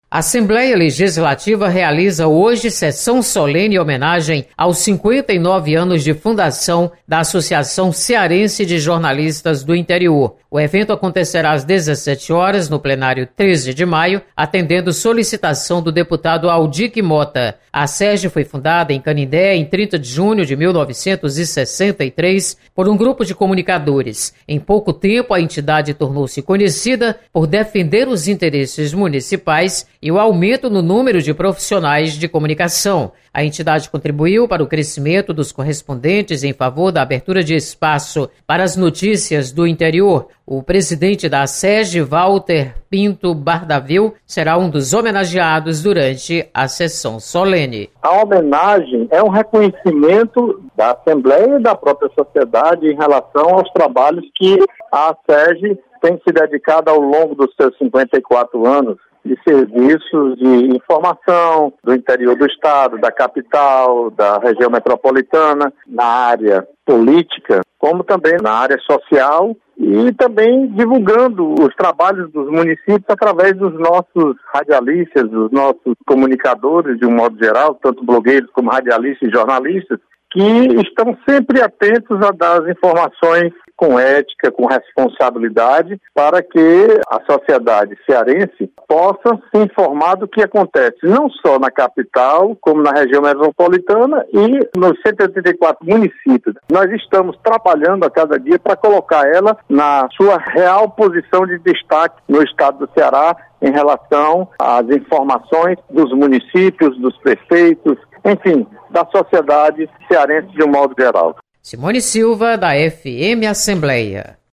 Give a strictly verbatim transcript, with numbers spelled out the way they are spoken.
A Assembleia Legislativa realiza hoje sessão solene em homenagem aos cinquenta e nove anos de fundação da Associação Cearense de Jornalistas do Interior. O evento acontecerá às dezessete horas no plenário treze de maio, atendendo solicitação do deputado Aldic Mota. A SERJ foi fundada em Canindé em trinta de junho de mil novecentos e sessenta e três por um grupo de comunicadores. Em pouco tempo, a entidade tornou-se conhecida por defender os interesses municipais e o aumento no número de profissionais de comunicação. A entidade contribuiu para o crescimento dos correspondentes em favor da abertura de espaço para as notícias do interior. O presidente da SERJ, Walter Pinto Bardavil, será um dos homenageados durante a sessão solene. A homenagem é um reconhecimento da Assembleia e da própria sociedade em relação aos trabalhos que a SERJ tem se dedicado ao longo dos seus cinquenta e quatro anos de serviços de informação do interior do estado, da capital, da região metropolitana, na área política, como também na área social e também divulgando os trabalhos dos municípios através dos nossos radialistas, dos nossos comunicadores, de um modo geral, tanto blogueiros como radialistas e jornalistas, que estão sempre atentos a dar as informações com ética, com responsabilidade, para que a sociedade cearense possa se informar do que acontece, não só na capital, como na região metropolitana e nos cento e oitenta e quatro municípios. Nós estamos trabalhando a cada dia para colocar ela na sua real posição de destaque no estado do Ceará em relação às informações dos municípios, dos prefeitos, enfim, da sociedade cearense de um modo geral. Simone Silva, da F M Assembleia.